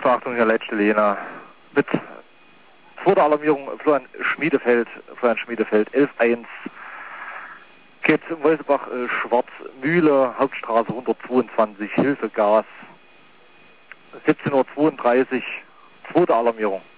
Achtung, Herr letzte Lena. Mit vor der Alarmierung Florian Schmiedefeld 11.1. Geht Wolsebach Schwarzmühle, Hauptstraße 122, Hilfe Gas. 17:32 Uhr, zweite Alarmierung.